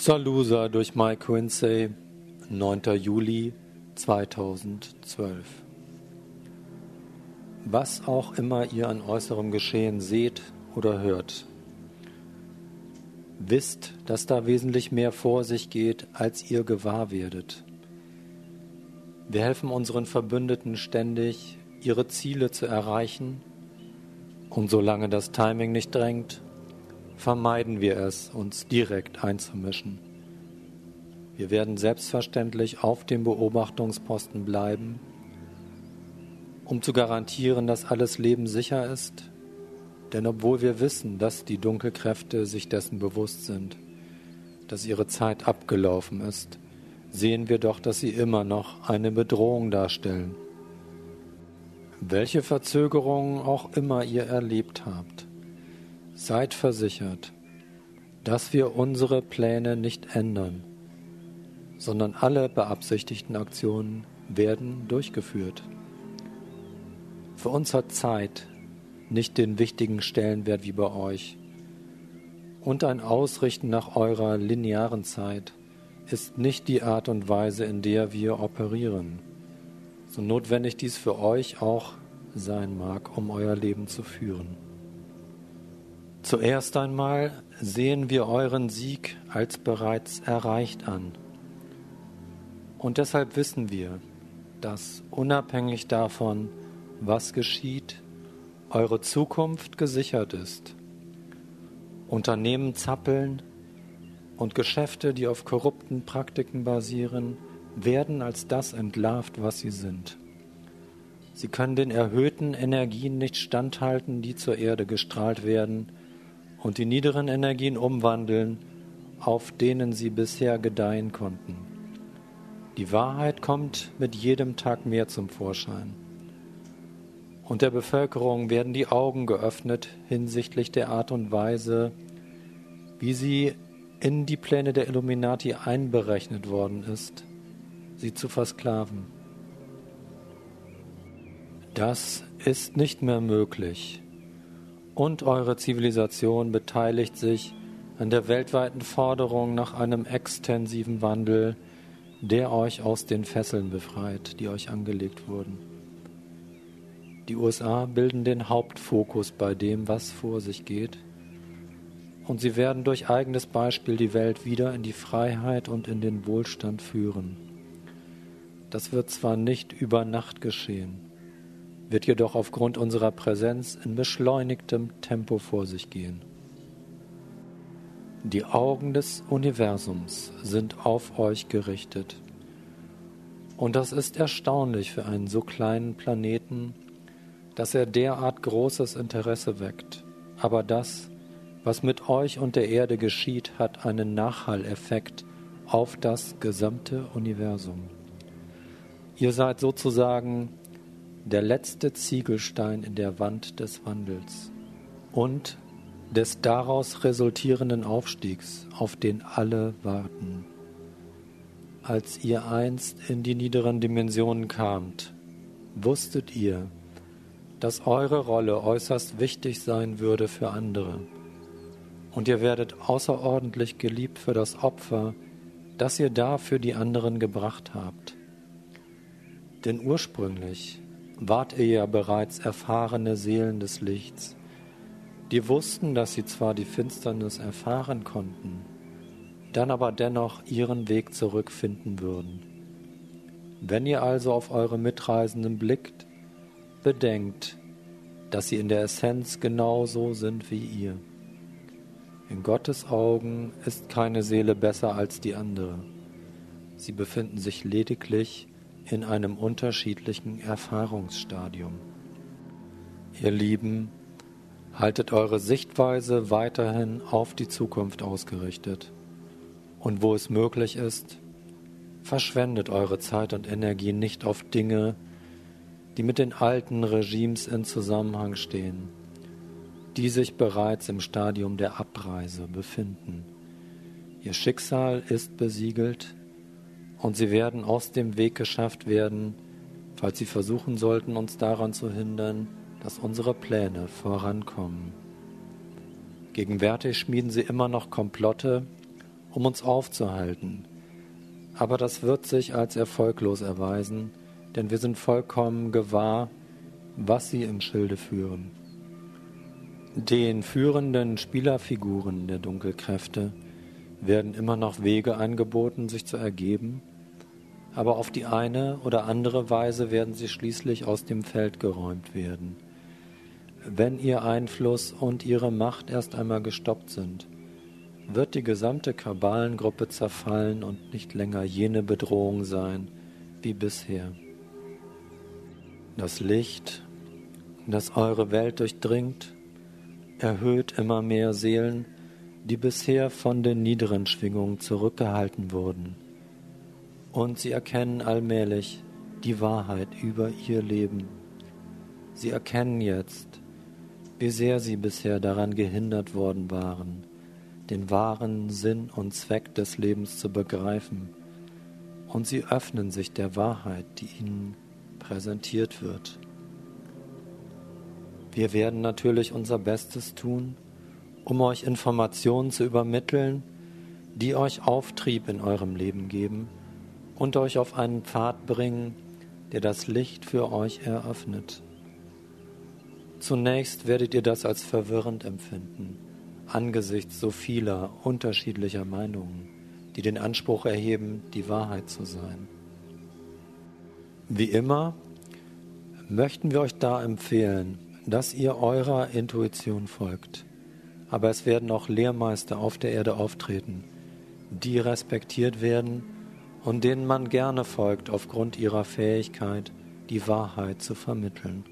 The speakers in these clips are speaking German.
Salusa durch Mike Quincy, 9. Juli 2012. Was auch immer ihr an äußerem Geschehen seht oder hört, wisst, dass da wesentlich mehr vor sich geht, als ihr gewahr werdet. Wir helfen unseren Verbündeten ständig, ihre Ziele zu erreichen, und solange das Timing nicht drängt, vermeiden wir es, uns direkt einzumischen. Wir werden selbstverständlich auf dem Beobachtungsposten bleiben, um zu garantieren, dass alles Leben sicher ist, denn obwohl wir wissen, dass die Dunkelkräfte sich dessen bewusst sind, dass ihre Zeit abgelaufen ist, sehen wir doch, dass sie immer noch eine Bedrohung darstellen. Welche Verzögerungen auch immer ihr erlebt habt, seid versichert, dass wir unsere Pläne nicht ändern, sondern alle beabsichtigten Aktionen werden durchgeführt. Für uns hat Zeit nicht den wichtigen Stellenwert wie bei euch. Und ein Ausrichten nach eurer linearen Zeit ist nicht die Art und Weise, in der wir operieren, so notwendig dies für euch auch sein mag, um euer Leben zu führen. Zuerst einmal sehen wir euren Sieg als bereits erreicht an. Und deshalb wissen wir, dass unabhängig davon, was geschieht, eure Zukunft gesichert ist. Unternehmen zappeln und Geschäfte, die auf korrupten Praktiken basieren, werden als das entlarvt, was sie sind. Sie können den erhöhten Energien nicht standhalten, die zur Erde gestrahlt werden, und die niederen Energien umwandeln, auf denen sie bisher gedeihen konnten. Die Wahrheit kommt mit jedem Tag mehr zum Vorschein. Und der Bevölkerung werden die Augen geöffnet hinsichtlich der Art und Weise, wie sie in die Pläne der Illuminati einberechnet worden ist, sie zu versklaven. Das ist nicht mehr möglich. Und eure Zivilisation beteiligt sich an der weltweiten Forderung nach einem extensiven Wandel, der euch aus den Fesseln befreit, die euch angelegt wurden. Die USA bilden den Hauptfokus bei dem, was vor sich geht, und sie werden durch eigenes Beispiel die Welt wieder in die Freiheit und in den Wohlstand führen. Das wird zwar nicht über Nacht geschehen, wird jedoch aufgrund unserer Präsenz in beschleunigtem Tempo vor sich gehen. Die Augen des Universums sind auf euch gerichtet. Und das ist erstaunlich für einen so kleinen Planeten, dass er derart großes Interesse weckt. Aber das, was mit euch und der Erde geschieht, hat einen Nachhalleffekt auf das gesamte Universum. Ihr seid sozusagen der letzte Ziegelstein in der Wand des Wandels und des daraus resultierenden Aufstiegs, auf den alle warten. Als ihr einst in die niederen Dimensionen kamt, wusstet ihr, dass eure Rolle äußerst wichtig sein würde für andere, und ihr werdet außerordentlich geliebt für das Opfer, das ihr da für die anderen gebracht habt. Denn ursprünglich wart ihr ja bereits erfahrene Seelen des Lichts, die wussten, dass sie zwar die Finsternis erfahren konnten, dann aber dennoch ihren Weg zurückfinden würden. Wenn ihr also auf eure Mitreisenden blickt, bedenkt, dass sie in der Essenz genauso sind wie ihr. In Gottes Augen ist keine Seele besser als die andere. Sie befinden sich lediglich in einem unterschiedlichen Erfahrungsstadium. Ihr Lieben, haltet eure Sichtweise weiterhin auf die Zukunft ausgerichtet. Und wo es möglich ist, verschwendet eure Zeit und Energie nicht auf Dinge, die mit den alten Regimes in Zusammenhang stehen, die sich bereits im Stadium der Abreise befinden. Ihr Schicksal ist besiegelt, und sie werden aus dem Weg geschafft werden, falls sie versuchen sollten, uns daran zu hindern, dass unsere Pläne vorankommen. Gegenwärtig schmieden sie immer noch Komplotte, um uns aufzuhalten. Aber das wird sich als erfolglos erweisen, denn wir sind vollkommen gewahr, was sie im Schilde führen. Den führenden Spielerfiguren der Dunkelkräfte werden immer noch Wege angeboten, sich zu ergeben, aber auf die eine oder andere Weise werden sie schließlich aus dem Feld geräumt werden. Wenn ihr Einfluss und ihre Macht erst einmal gestoppt sind, wird die gesamte Kabalengruppe zerfallen und nicht länger jene Bedrohung sein wie bisher. Das Licht, das eure Welt durchdringt, erhöht immer mehr Seelen, die bisher von den niederen Schwingungen zurückgehalten wurden. Und sie erkennen allmählich die Wahrheit über ihr Leben. Sie erkennen jetzt, wie sehr sie bisher daran gehindert worden waren, den wahren Sinn und Zweck des Lebens zu begreifen. Und sie öffnen sich der Wahrheit, die ihnen präsentiert wird. Wir werden natürlich unser Bestes tun, um euch Informationen zu übermitteln, die euch Auftrieb in eurem Leben geben und euch auf einen Pfad bringen, der das Licht für euch eröffnet. Zunächst werdet ihr das als verwirrend empfinden, angesichts so vieler unterschiedlicher Meinungen, die den Anspruch erheben, die Wahrheit zu sein. Wie immer möchten wir euch da empfehlen, dass ihr eurer Intuition folgt. Aber es werden auch Lehrmeister auf der Erde auftreten, die respektiert werden und denen man gerne folgt aufgrund ihrer Fähigkeit, die Wahrheit zu vermitteln.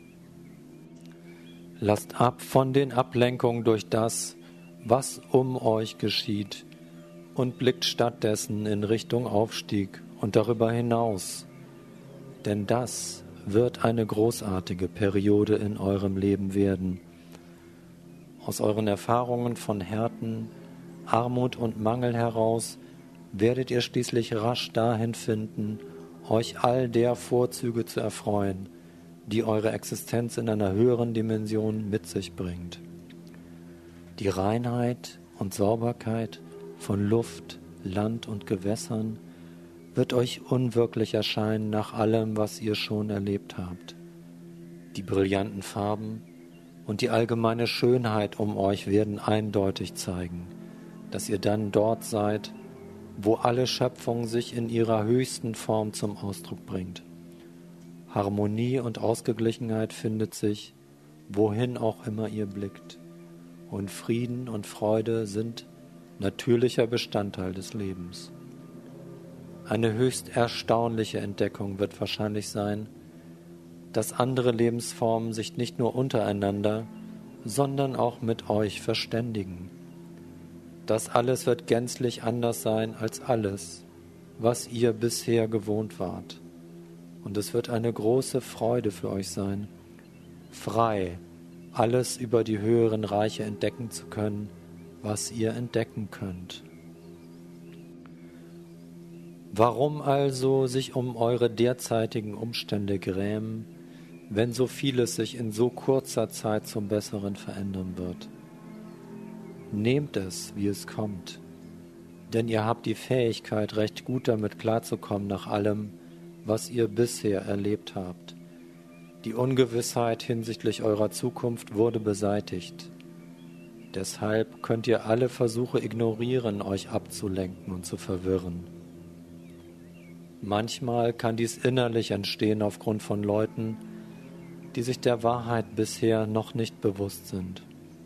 Lasst ab von den Ablenkungen durch das, was um euch geschieht, und blickt stattdessen in Richtung Aufstieg und darüber hinaus. Denn das wird eine großartige Periode in eurem Leben werden. Aus euren Erfahrungen von Härten, Armut und Mangel heraus werdet ihr schließlich rasch dahin finden, euch all der Vorzüge zu erfreuen, die eure Existenz in einer höheren Dimension mit sich bringt. Die Reinheit und Sauberkeit von Luft, Land und Gewässern wird euch unwirklich erscheinen nach allem, was ihr schon erlebt habt. Die brillanten Farben und die allgemeine Schönheit um euch werden eindeutig zeigen, dass ihr dann dort seid, wo alle Schöpfung sich in ihrer höchsten Form zum Ausdruck bringt. Harmonie und Ausgeglichenheit findet sich, wohin auch immer ihr blickt. Und Frieden und Freude sind natürlicher Bestandteil des Lebens. Eine höchst erstaunliche Entdeckung wird wahrscheinlich sein, dass andere Lebensformen sich nicht nur untereinander, sondern auch mit euch verständigen. Das alles wird gänzlich anders sein als alles, was ihr bisher gewohnt wart. Und es wird eine große Freude für euch sein, frei alles über die höheren Reiche entdecken zu können, was ihr entdecken könnt. Warum also sich um eure derzeitigen Umstände grämen, wenn so vieles sich in so kurzer Zeit zum Besseren verändern wird? Nehmt es, wie es kommt, denn ihr habt die Fähigkeit, recht gut damit klarzukommen nach allem, was ihr bisher erlebt habt. Die Ungewissheit hinsichtlich eurer Zukunft wurde beseitigt. Deshalb könnt ihr alle Versuche ignorieren, euch abzulenken und zu verwirren. Manchmal kann dies innerlich entstehen aufgrund von Leuten, die sich der Wahrheit bisher noch nicht bewusst sind.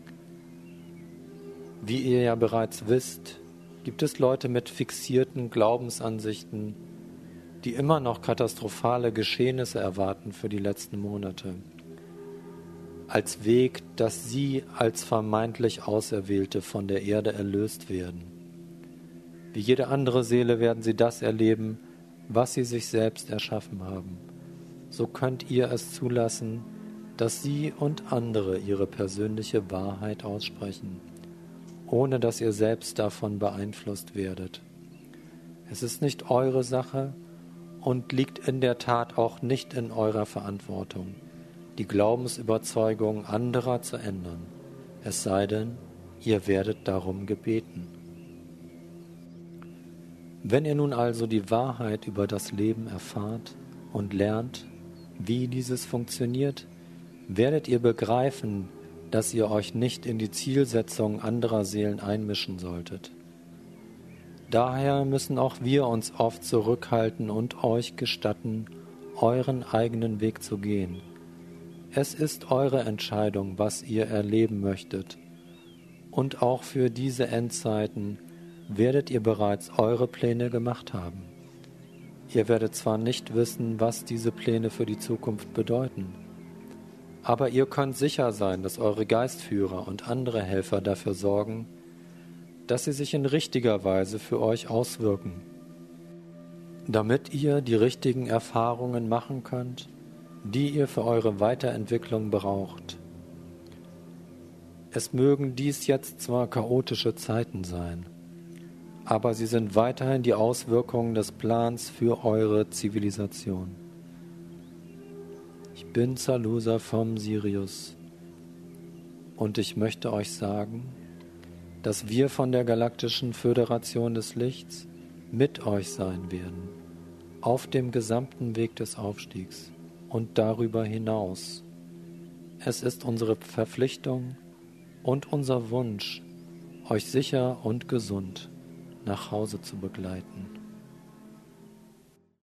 Wie ihr ja bereits wisst, gibt es Leute mit fixierten Glaubensansichten, die immer noch katastrophale Geschehnisse erwarten für die letzten Monate, als Weg, dass sie als vermeintlich Auserwählte von der Erde erlöst werden. Wie jede andere Seele werden sie das erleben, was sie sich selbst erschaffen haben. So könnt ihr es zulassen, dass sie und andere ihre persönliche Wahrheit aussprechen, ohne dass ihr selbst davon beeinflusst werdet. Es ist nicht eure Sache und liegt in der Tat auch nicht in eurer Verantwortung, die Glaubensüberzeugung anderer zu ändern, es sei denn, ihr werdet darum gebeten. Wenn ihr nun also die Wahrheit über das Leben erfahrt und lernt, wie dieses funktioniert, werdet ihr begreifen, dass ihr euch nicht in die Zielsetzung anderer Seelen einmischen solltet. Daher müssen auch wir uns oft zurückhalten und euch gestatten, euren eigenen Weg zu gehen. Es ist eure Entscheidung, was ihr erleben möchtet. Und auch für diese Endzeiten werdet ihr bereits eure Pläne gemacht haben. Ihr werdet zwar nicht wissen, was diese Pläne für die Zukunft bedeuten, aber ihr könnt sicher sein, dass eure Geistführer und andere Helfer dafür sorgen, dass sie sich in richtiger Weise für euch auswirken, damit ihr die richtigen Erfahrungen machen könnt, die ihr für eure Weiterentwicklung braucht. Es mögen dies jetzt zwar chaotische Zeiten sein, aber sie sind weiterhin die Auswirkungen des Plans für eure Zivilisation. Ich bin Zalusa vom Sirius und ich möchte euch sagen, dass wir von der Galaktischen Föderation des Lichts mit euch sein werden, auf dem gesamten Weg des Aufstiegs und darüber hinaus. Es ist unsere Verpflichtung und unser Wunsch, euch sicher und gesund nach Hause zu begleiten.